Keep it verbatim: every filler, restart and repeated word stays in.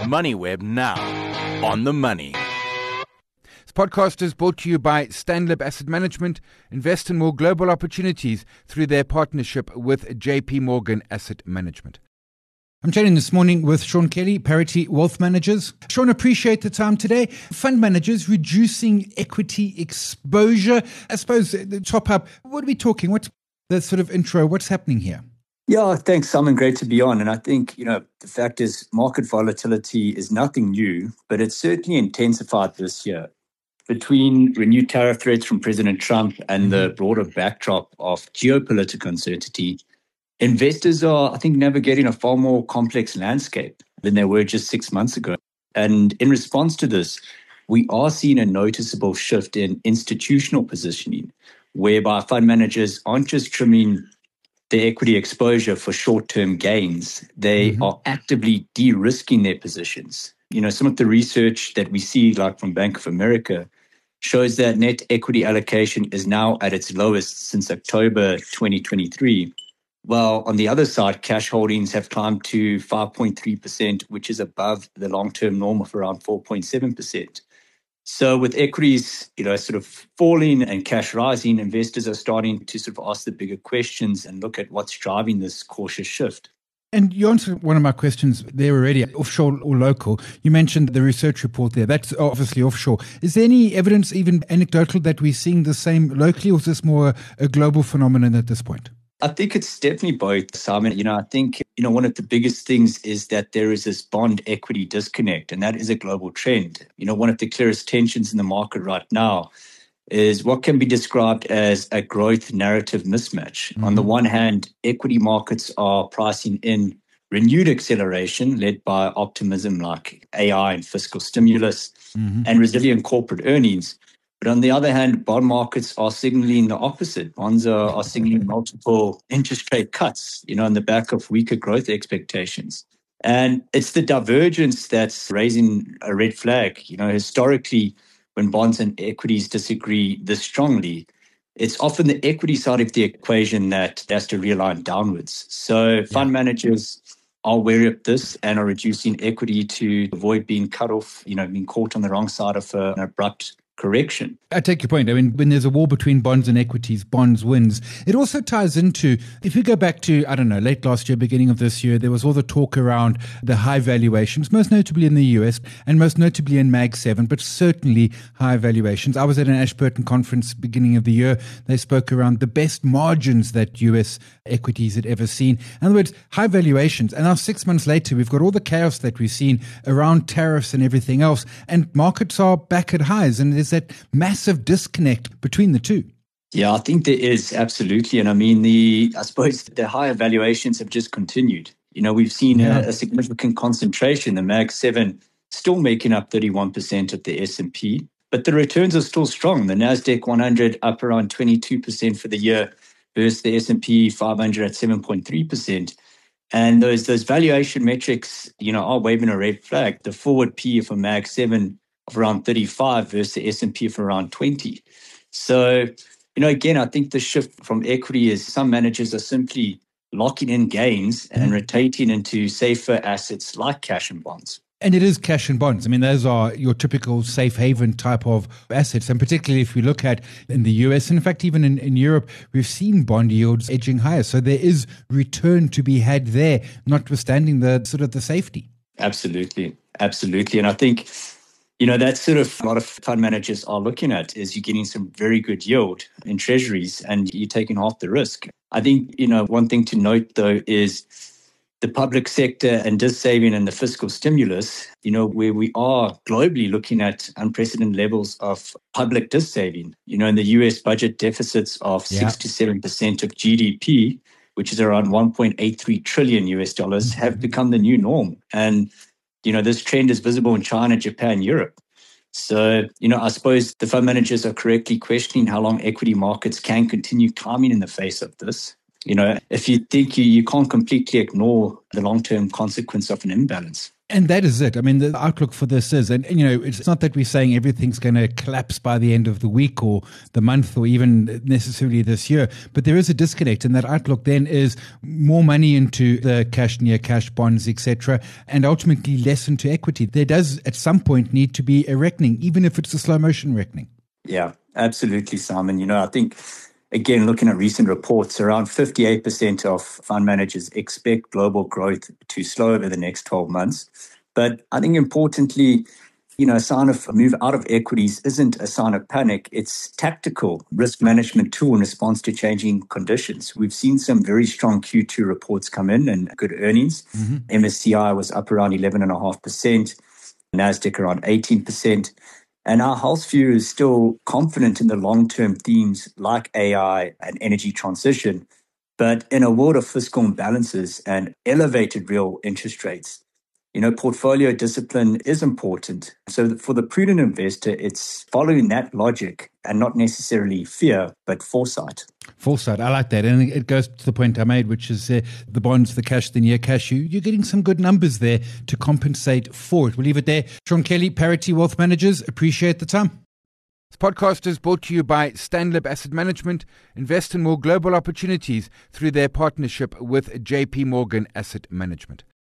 MoneyWeb now. On the money. This podcast is brought to you by Stanlib Asset Management. Invest in more global opportunities through their partnership with J P Morgan Asset Management. I'm chatting this morning with Sean Kelly, Parity Wealth Managers. Sean, appreciate the time today. Fund managers reducing equity exposure. I suppose the top up, what are we talking? What's the sort of intro? What's happening here? Yeah, thanks, Simon. Great to be on. And I think, you know, the fact is market volatility is nothing new, but it's certainly intensified this year. Between renewed tariff threats from President Trump and the broader backdrop of geopolitical uncertainty, investors are, I think, navigating a far more complex landscape than they were just six months ago. And in response to this, we are seeing a noticeable shift in institutional positioning, whereby fund managers aren't just trimming their equity exposure for short-term gains. They mm-hmm. are actively de-risking their positions. You know, some of the research that we see, like from Bank of America, shows that net equity allocation is now at its lowest since October twenty twenty-three. While on the other side, cash holdings have climbed to five point three percent, which is above the long-term norm of around four point seven percent. So with equities, you know, sort of falling and cash rising, investors are starting to sort of ask the bigger questions and look at what's driving this cautious shift. And you answered one of my questions there already, offshore or local. You mentioned the research report there. That's obviously offshore. Is there any evidence, even anecdotal, that we're seeing the same locally, or is this more a global phenomenon at this point? I think it's definitely both, Simon. You know, I think, you know, one of the biggest things is that there is this bond equity disconnect, and that is a global trend. You know, one of the clearest tensions in the market right now is what can be described as a growth narrative mismatch. Mm-hmm. On the one hand, equity markets are pricing in renewed acceleration led by optimism like A I and fiscal stimulus mm-hmm. and resilient corporate earnings. But on the other hand, bond markets are signaling the opposite. Bonds are, are signaling multiple interest rate cuts, you know, on the back of weaker growth expectations. And it's the divergence that's raising a red flag. You know, historically, when bonds and equities disagree this strongly, it's often the equity side of the equation that has to realign downwards. So fund yeah. managers are wary of this and are reducing equity to avoid being cut off, you know, being caught on the wrong side of a, an abrupt correction. I take your point. I mean, when there's a war between bonds and equities, bonds wins. It also ties into, if we go back to, I don't know, late last year, beginning of this year, there was all the talk around the high valuations, most notably in the U S and most notably in Mag seven, but certainly high valuations. I was at an Ashburton conference beginning of the year. They spoke around the best margins that U S equities had ever seen. In other words, high valuations. And now six months later, we've got all the chaos that we've seen around tariffs and everything else. And markets are back at highs. And there's that massive disconnect between the two. Yeah, I think there is, absolutely. And I mean, the I suppose the higher valuations have just continued. You know, we've seen yeah. a, a significant concentration. The Mag seven still making up thirty-one percent of the S and P, but the returns are still strong. The Nasdaq one hundred up around twenty-two percent for the year versus the S and P five hundred at seven point three percent. And those those valuation metrics, you know, are waving a red flag. The forward P for Mag seven of around thirty-five versus the S and P of around twenty. So, you know, again, I think the shift from equity is some managers are simply locking in gains and rotating into safer assets like cash and bonds. And it is cash and bonds. I mean, those are your typical safe haven type of assets. And particularly if we look at in the U S, and in fact, even in, in Europe, we've seen bond yields edging higher. So there is return to be had there, notwithstanding the sort of the safety. Absolutely. Absolutely. And I think, you know, that's sort of a lot of fund managers are looking at is you're getting some very good yield in treasuries and you're taking half the risk. I think, you know, one thing to note, though, is the public sector and dis saving and the fiscal stimulus, you know, where we are globally looking at unprecedented levels of public dis saving. You know, in the U S budget deficits of yeah. six to seven percent of G D P, which is around one point eight three trillion U S dollars, mm-hmm. have become the new norm. And you know, this trend is visible in China, Japan, Europe. So, you know, I suppose the fund managers are correctly questioning how long equity markets can continue climbing in the face of this. You know, if you think you, you can't completely ignore the long-term consequence of an imbalance. And that is it. I mean, the outlook for this is, and, and you know, it's not that we're saying everything's going to collapse by the end of the week or the month or even necessarily this year, but there is a disconnect. And that outlook then is more money into the cash, near cash bonds, et cetera, and ultimately less into equity. There does at some point need to be a reckoning, even if it's a slow motion reckoning. Yeah, absolutely, Simon. You know, I think, again, looking at recent reports, around fifty-eight percent of fund managers expect global growth to slow over the next twelve months. But I think importantly, you know, a sign of a move out of equities isn't a sign of panic. It's tactical risk management tool in response to changing conditions. We've seen some very strong Q two reports come in and good earnings. Mm-hmm. M S C I was up around eleven point five percent, NASDAQ around eighteen percent. And our house view is still confident in the long-term themes like A I and energy transition. But in a world of fiscal imbalances and elevated real interest rates, you know, portfolio discipline is important. So for the prudent investor, it's following that logic and not necessarily fear, but foresight. Foresight, I like that. And it goes to the point I made, which is uh, the bonds, the cash, the near cash. You, you're getting some good numbers there to compensate for it. We'll leave it there. Sean Kelly, Parity Wealth Managers, appreciate the time. This podcast is brought to you by Stanlib Asset Management. Invest in more global opportunities through their partnership with J P Morgan Asset Management.